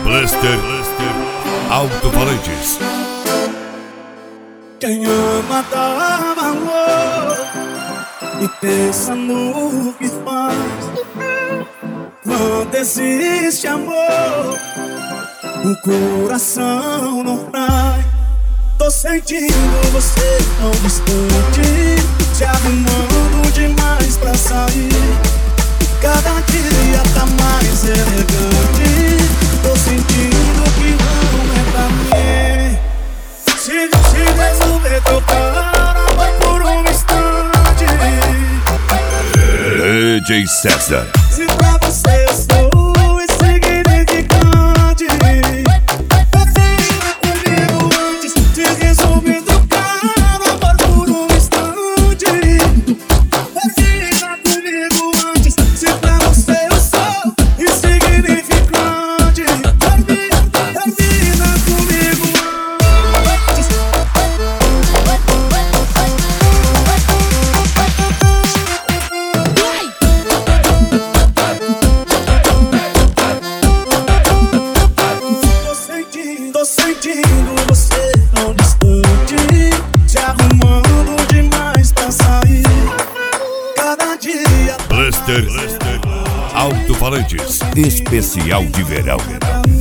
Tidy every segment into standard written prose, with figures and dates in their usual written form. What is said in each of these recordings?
Blaster Alto-Falantes. Quem ama dá valor e pensa no que faz. Quando existe amor, o coração não cai. Tô sentindo você tão distante, te arrumando demais pra sair. Cada dia tá mais elegante. Tô sentindo que não é pra mim. Se resolver trocar amor por um instante, DJ César. se pra você eu sou insignificante, termina comigo antes de resolver trocar amor por um instante. Termina comigo antes, se pra você eu sou insignificante. Termina comigo antes. Tô sentindo você tão distante, te arrumando demais pra sair. Cada dia Blaster Alto-Falantes. Especial de verão. pra mim.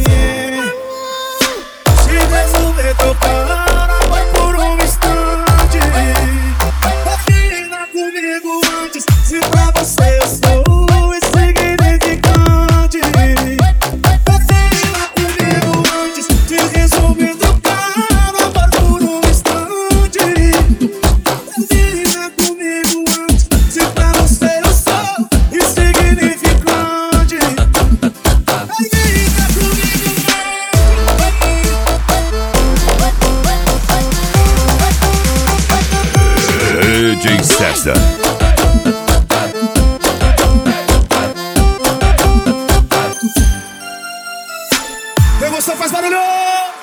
Se resolver trocar amor por um instante, termina comigo antes. Se pra você eu sou insignificante, termina comigo antes de resolver trocar amor por um instante. Termina comigo antes, se pra você eu sou insignificante. Termina comigo DJ César. Quem gostou faz barulho!